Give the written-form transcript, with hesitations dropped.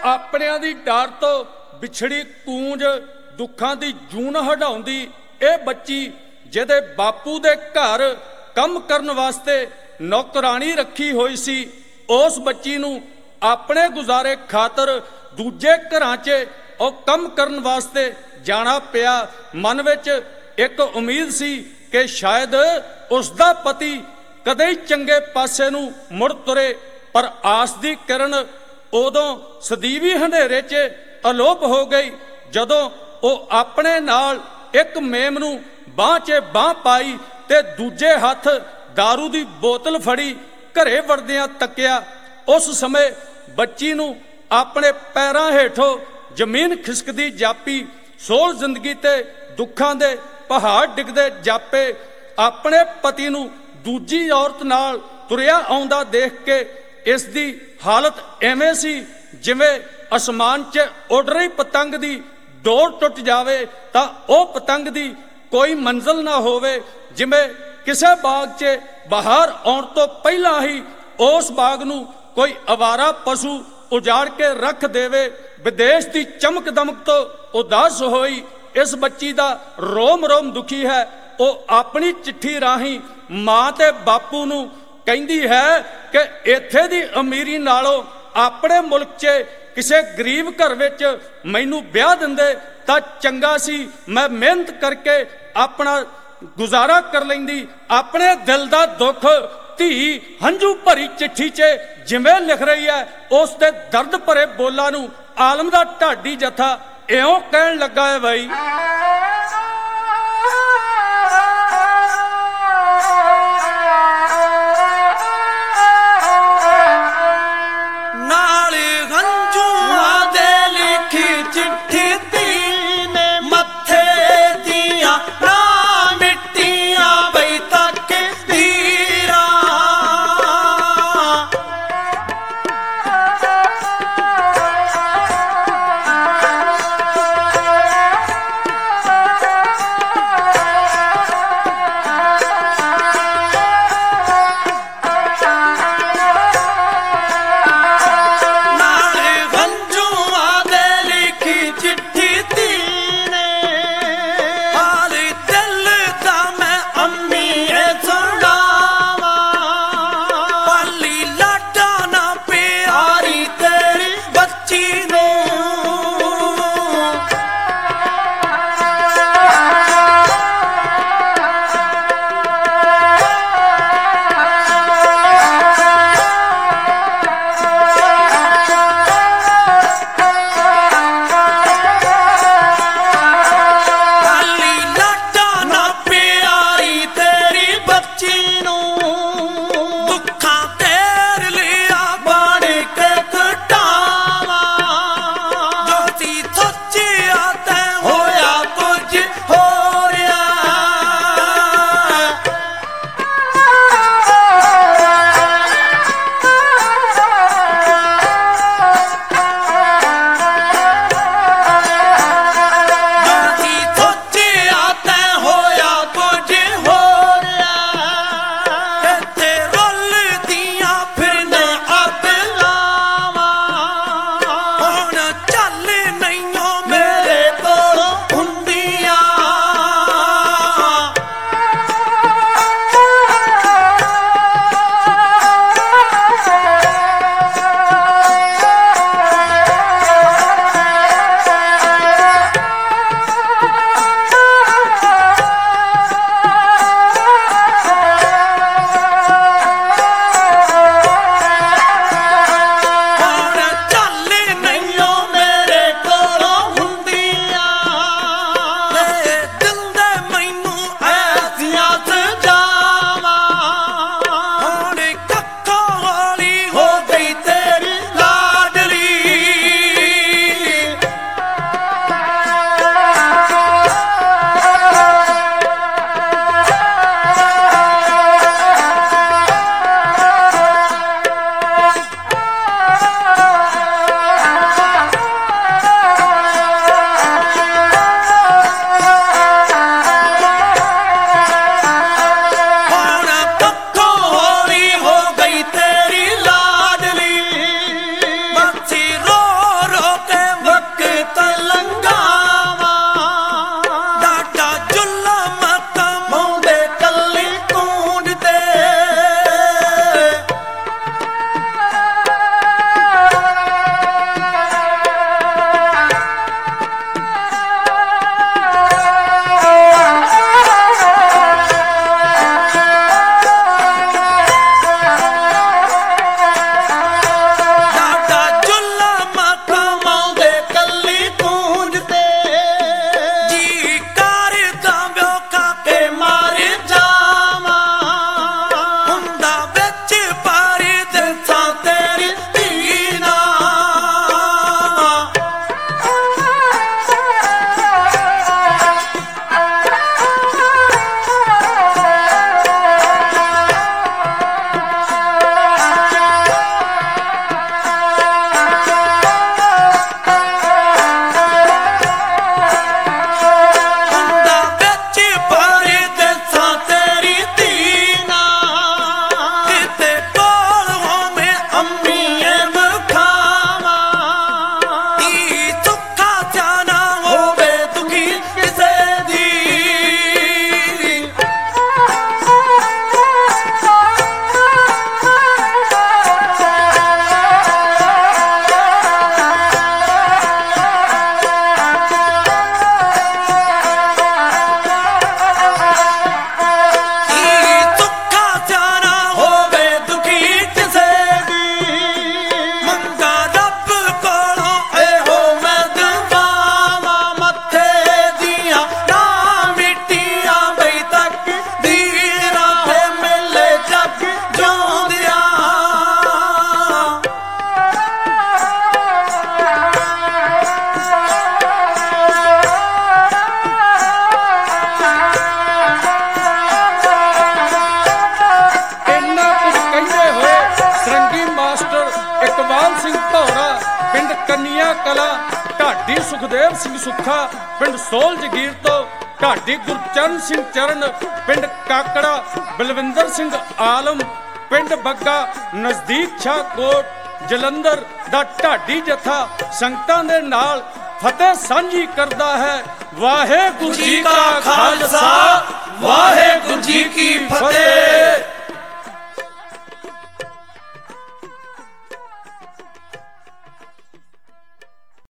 ਆਪਣਿਆਂ ਦੀ ਡਰ ਤੋਂ ਵਿਛੜੀ ਕੂੰਜ ਦੁੱਖਾਂ ਦੀ ਜੂਨ ਹਟਾਉਂਦੀ ਇਹ ਬੱਚੀ ਜਿਹਦੇ ਬਾਪੂ ਦੇ ਘਰ ਕੰਮ ਕਰਨ ਵਾਸਤੇ ਨੌਕਰਾਣੀ ਰੱਖੀ ਹੋਈ ਸੀ, ਉਸ ਬੱਚੀ ਨੂੰ ਆਪਣੇ ਗੁਜ਼ਾਰੇ ਖਾਤਰ ਦੂਜੇ ਘਰਾਂ 'ਚ ਉਹ ਕੰਮ ਕਰਨ ਵਾਸਤੇ ਜਾਣਾ ਪਿਆ। ਮਨ ਵਿੱਚ ਇੱਕ ਉਮੀਦ ਸੀ ਕਿ ਸ਼ਾਇਦ ਉਸ ਦਾ ਪਤੀ ਕਦੇ ਹੀ ਚੰਗੇ ਪਾਸੇ ਨੂੰ ਮੁੜ ਤੁਰੇ, ਪਰ ਆਸ ਦੀ ਕਿਰਨ ਉਦੋਂ ਸਦੀਵੀ ਹਨੇਰੇ 'ਚ ਅਲੋਪ ਹੋ ਗਈ ਜਦੋਂ ਉਹ ਆਪਣੇ ਨਾਲ ਇੱਕ ਮੇਮ ਨੂੰ ਬਾਂਹ 'ਚ ਬਾਂਹ ਪਾਈ ਤੇ ਦੂਜੇ ਹੱਥ ਦਾਰੂ ਦੀ ਬੋਤਲ ਫੜੀ ਘਰੇ ਵੜਦਿਆਂ ਤੱਕਿਆ। ਉਸ ਸਮੇਂ ਬੱਚੀ ਨੂੰ ਆਪਣੇ ਪੈਰਾਂ ਹੇਠੋਂ ਜ਼ਮੀਨ ਖਿਸਕਦੀ ਜਾਪੀ। ਸੋਲ ਜ਼ਿੰਦਗੀ ਤੇ ਦੁੱਖਾਂ ਦੇ ਪਹਾੜ ਡਿੱਗਦੇ ਜਾਪੇ। ਆਪਣੇ ਪਤੀ ਨੂੰ ਦੂਜੀ ਔਰਤ ਨਾਲ ਤੁਰਿਆ ਆਉਂਦਾ ਦੇਖ ਕੇ ਇਸ ਦੀ ਹਾਲਤ ਐਵੇਂ ਸੀ ਜਿਵੇਂ ਅਸਮਾਨ 'ਚ ਉੱਡ ਰਹੀ ਪਤੰਗ ਦੀ ਡੋਰ ਟੁੱਟ ਜਾਵੇ ਤਾਂ ਉਹ ਪਤੰਗ ਦੀ ਕੋਈ ਮੰਜ਼ਿਲ ਨਾ ਹੋਵੇ, ਜਿਵੇਂ ਕਿਸੇ ਬਾਗ 'ਚ ਬਾਹਰ ਆਉਣ ਤੋਂ ਪਹਿਲਾਂ ਹੀ ਉਸ ਬਾਗ ਨੂੰ ਕੋਈ ਅਵਾਰਾ ਪਸ਼ੂ ਉਜਾੜ ਕੇ ਰੱਖ ਦੇਵੇ। ਵਿਦੇਸ਼ ਦੀ ਚਮਕ ਦਮਕ ਤੋਂ ਉਦਾਸ ਹੋਈ ਇਸ ਬੱਚੀ ਦਾ ਰੋਮ ਰੋਮ ਦੁਖੀ ਹੈ। ਉਹ ਆਪਣੀ ਚਿੱਠੀ ਰਾਹੀਂ ਮਾਂ ਤੇ ਬਾਪੂ ਨੂੰ ਕਹਿੰਦੀ ਹੈ ਕਿ ਇੱਥੇ ਦੀ ਅਮੀਰੀ ਨਾਲੋਂ ਆਪਣੇ ਮੁਲਕ 'ਚ ਕਿਸੇ ਗਰੀਬ ਘਰ ਵਿੱਚ ਮੈਨੂੰ ਵਿਆਹ ਦਿੰਦੇ ਤਾਂ ਚੰਗਾ ਸੀ। ਮੈਂ ਮਿਹਨਤ ਕਰਕੇ ਆਪਣਾ ਗੁਜ਼ਾਰਾ ਕਰ ਲੈਂਦੀ। ਆਪਣੇ ਦਿਲ ਦਾ ਦੁੱਖ ਧੀ ਹੰਝੂ ਭਰੀ ਚਿੱਠੀ 'ਚ ਜਿਵੇਂ ਲਿਖ ਰਹੀ ਹੈ, ਉਸ ਦੇ ਦਰਦ ਭਰੇ ਬੋਲਾਂ ਨੂੰ ਆਲਮ ਦਾ ਢਾਡੀ ਜਥਾ ਇਉਂ ਕਹਿਣ ਲੱਗਾ ਹੈ ਬਈ। ਮਹਿਤਾ ਕਲਾ, ਢਾਡੀ ਸੁਖਦੇਵ ਸਿੰਘ ਸੁੱਖਾ ਪਿੰਡ ਸੋਲ ਜਗੀਰ ਤੋਂ, ਢਾਡੀ ਗੁਰਚਰਨ ਸਿੰਘ ਚਰਨ ਪਿੰਡ ਕਾਕੜਾ, ਬਲਵਿੰਦਰ ਸਿੰਘ ਆਲਮ ਪਿੰਡ ਬੱਗਾ ਨਜ਼ਦੀਕ ਸ਼ਾਹਕੋਟ ਜਲੰਧਰ ਦਾ ਢਾਡੀ ਜਥਾ ਸੰਗਤਾਂ ਦੇ ਨਾਲ ਫਤਿਹ ਸਾਂਝੀ ਕਰਦਾ ਹੈ। ਵਾਹਿਗੁਰੂ ਜੀ ਕਾ ਖਾਲਸਾ, ਵਾਹਿਗੁਰੂ ਜੀ ਕੀ ਫਤਿਹ।